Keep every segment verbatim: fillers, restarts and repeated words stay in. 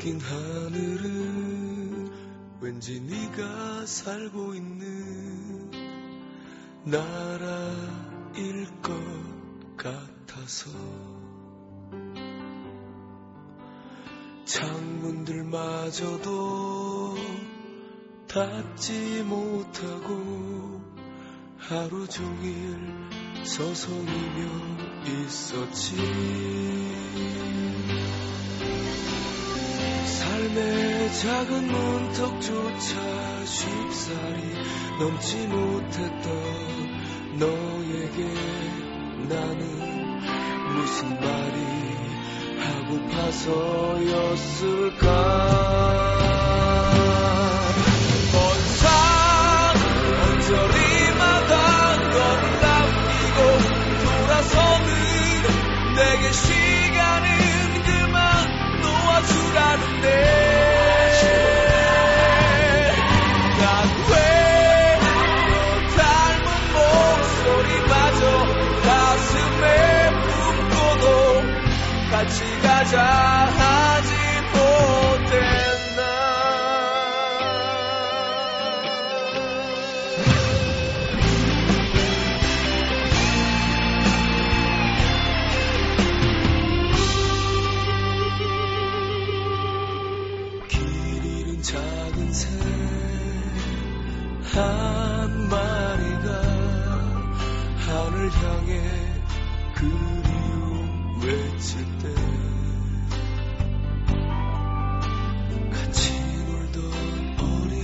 여긴 하늘은 왠지 네가 살고 있는 나라일 것 같아서 창문들마저도 닫지 못하고 하루 종일 서성이며 있었지. 삶의 작은 문턱조차 쉽사리 넘지 못했던 너에게 나는 무슨 말이 하고파서였을까. 먼 산 언저리마다 너를 남기고 돌아서는 내게 시간은 그만 놓아주라는데 난 왜 너 닮은 목소리마저 가슴에 품고도 같이 가자 하지 못했나. 길 잃은 작은 새 한 마리가 하늘 향해 그리움 외칠 때 같이 놀던 어린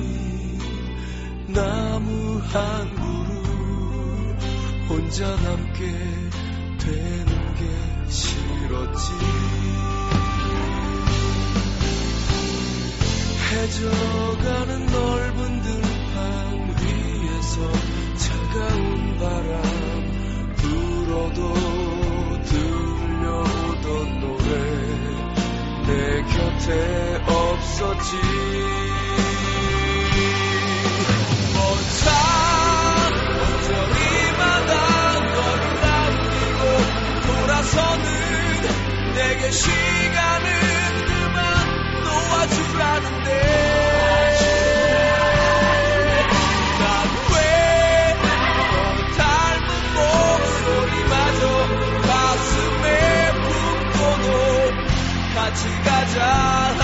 나무 한 그루 혼자 남게 되는 게 싫었지. 해져가는 넓은 들판 위에서 차가운 바람 불어도 들려오던 노래 내 곁에 없었지. 먼 산 언저리마다 너를 남기고 돌아서는 내게 시간은 그만 놓아주라는데 난 왜 너 닮은 목소리마저 가슴에 품고도 같이 가자